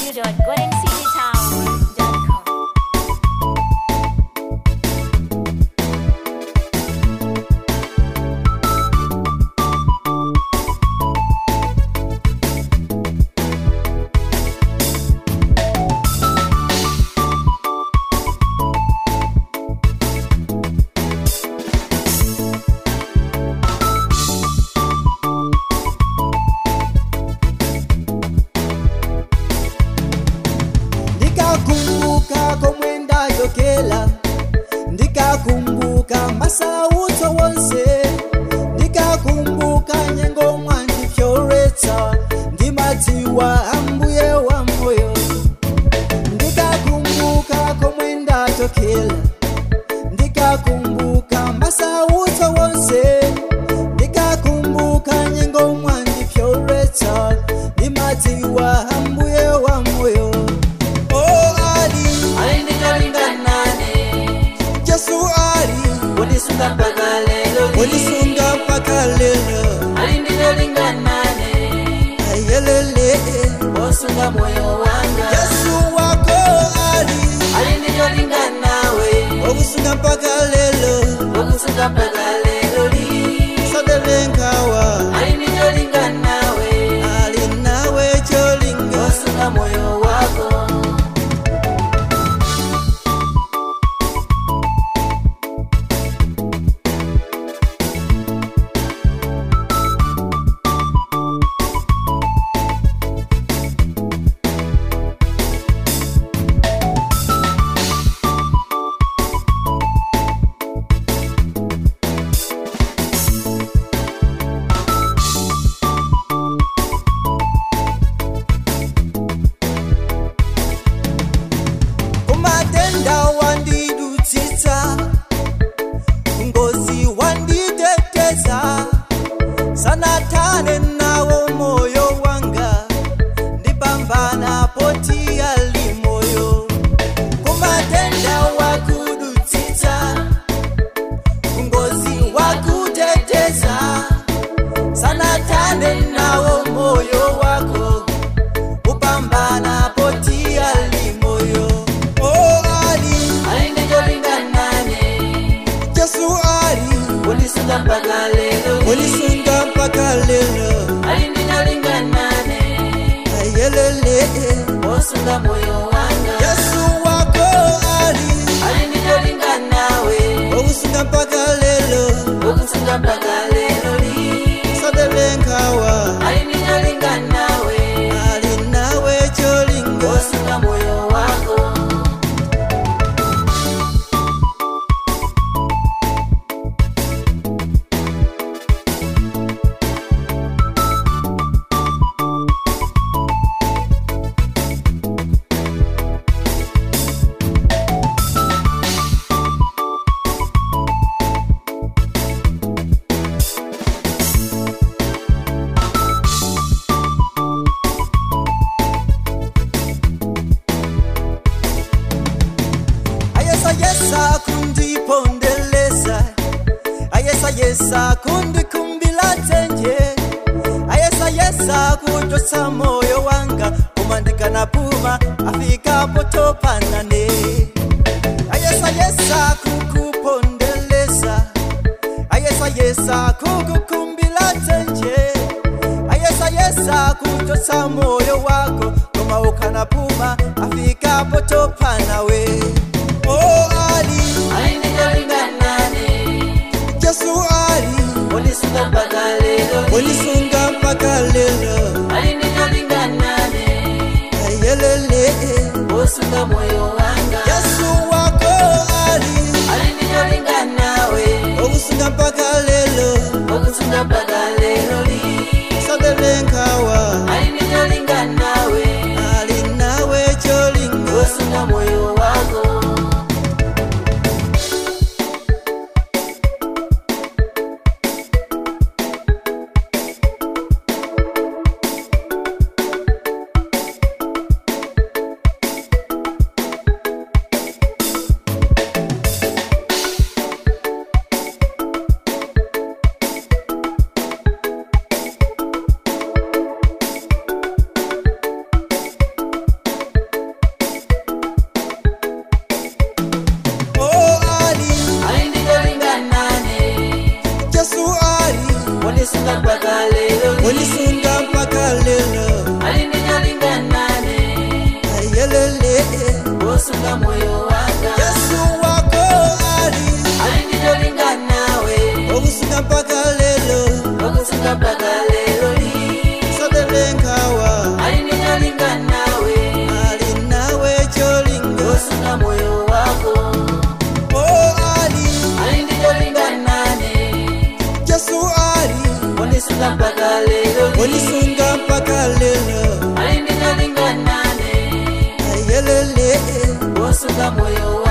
Ndikakumbuka masauto wonse, ndikakumbuka nyengo mwanji pyoreta, ndimatiwa ambuye wa moyo. Ndikakumbuka komwenda tokela, ndikakumbuka masauto wonse, ndikakumbuka nyengo mwanji pyoreta, ndimatiwa ambuye wa moyo. Wonisunga mpaka lelo alindilinganane ayelele osunga moyo wanga Yesu wako alindilinganawe okusunga mpaka lelo li sadelenkawa alindilinganawe alinawe cholinga osunga moyo wako. Ngozi wanditeteza sana tane nawo moyo wanga ndipambana poti ali moyo kumatenda wakudutita ngozi wakuteteza sana tane nawo moyo wako upambana poti ali moyo. Wonisunga mpaka lelo alindinalinganane ayelele osunga moyo wanga Yesu wako alindilinganawe okusunga mpaka lelo li sadelenkawa alindilinganawe alinawe cholinga osunga moyo wako. Ayesa kundipondeleza, ayesa kundikumbila tenje, ayesa kutosa moyo wanga kumandika na puma afika potopanane. Ayesa kukupondeleza, ayesa kukukumbila tenje, ayesa kutosa moyo wako kuma ukana puma afika potopanawe. Yesu wonisunga mpaka lelo ayelele osunga moyo wanga Yesu wako alindilinganawe okusunga mpaka lelo li sadelenkawa alindilinganawe alinawe cholinga osunga moyo wako. osunga moyo wanga. Yesu wako ali Alindijolinga nawe, okusunga mpaka lelo okusunga mpaka lelo li. sodelenkawa Alindijolinga nawe, ali nawe cholinga osunga moyo wako. ali Alindijolinga nane, Yesu ali onisunga mpaka lelo li. onisunga mpaka lelo Alindijolinga nane, ayelele osunga moyo wako.